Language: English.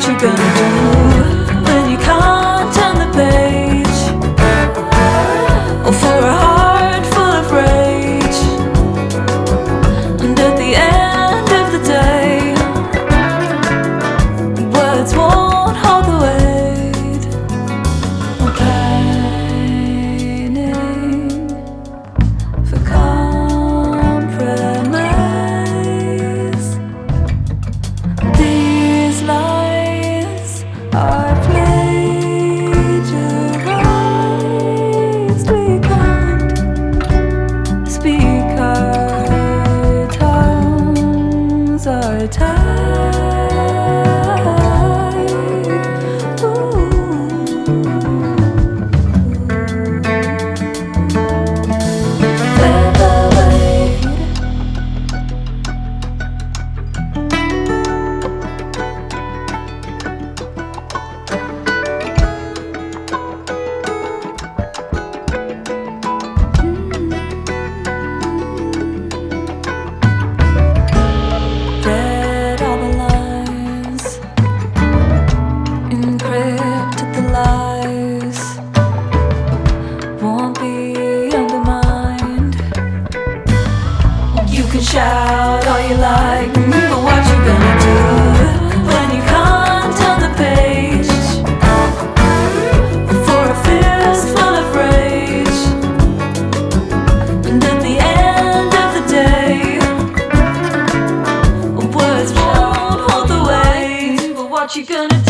what you gonna do when you can't turn the page? Or for a heart full of rage, and at the end of the day, words won't hold the weight of pining for compromise. These lines are plagiarized. We can't speak, our tongues are tied. Ooh. Featherweight. Read all the lines, encrypted the lies, won't be undermined. You can shout all you like, but what you gonna do when you can't turn the page? For a fist full of rage, and at the end of the day, words won't hold the weight. But what you gonna do?